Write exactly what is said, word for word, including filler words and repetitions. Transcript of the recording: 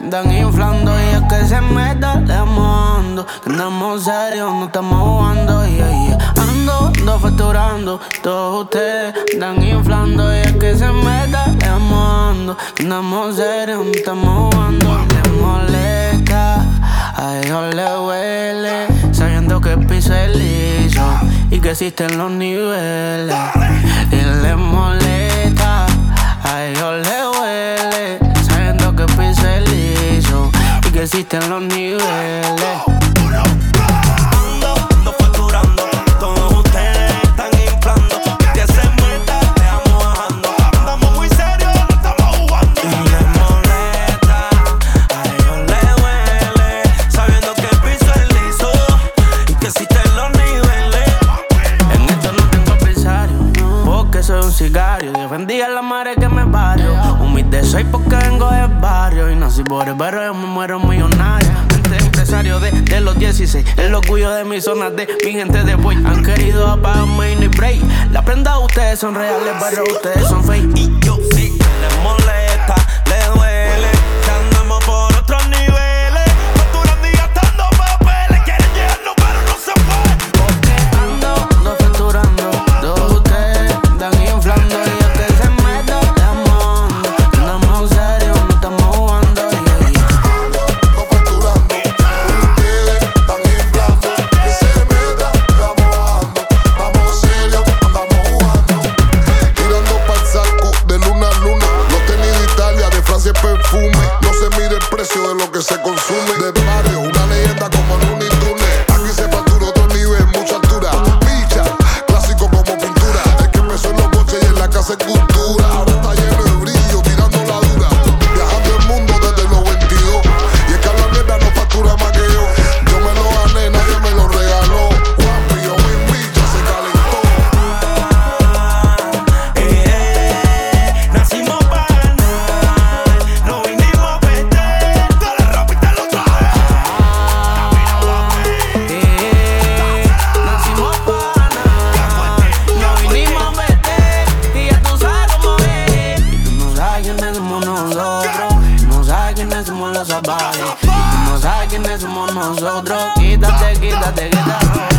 dan inflando y es que se me está demando. Que andamos serios, no estamos jugando, yeah, yeah. Ando, ando facturando, todos ustedes dan inflando y es que se me está demando. Que andamos serios, no estamos jugando. Le molesta, a ellos le huele, sabiendo que el piso es liso y que existen los niveles. Y les molesta, a ellos les huele, sabiendo que el piso es liso y que existen los niveles. Ando, ando facturando, todos ustedes están inflando. Que se meta, te amo bajando. Andamos muy serios, no estamos jugando. Y les molesta, a ellos les huele, sabiendo que el piso es liso y que existen los niveles. En esto no tengo adversario, porque soy un sicario. Defendí a la madre que me barrio. Humilde soy porque vengo del barrio y nací por el barrio, yo me muero millonario. Empresario de, de los dieciséis, el orgullo de mi zona, de mi gente de boy. Han querido apagarme y no hay break. La prenda de ustedes son reales, pero ustedes son fake. Y yo sí, les molesta, les duele, que andamos por otros niveles. Facturando y gastando papeles, quieren llegarnos pero no se puede. Porque ando, ando facturando, todos ustedes dan inflando y es que se me está demando. Andamos serios, no estamos jugando, yeah, yeah. Perfume, no se mide el precio de lo que se consume. De barrio, una leyenda como Looney Tunes. Aquí se factura otro nivel, mucha altura. Picha, clásico como pintura. Es que empezó en los boches y en la casa es cultura. Ahora está lleno de brillo, tirando la dura. Viajando el mundo desde los veintidós. Y es que a la mierda no factura más que yo. Yo me lo gané, nadie me lo regaló. Guapi, yo mi picha se calentó. Eh, eh, nacimos para nosotros, quítate, quítate, quítate.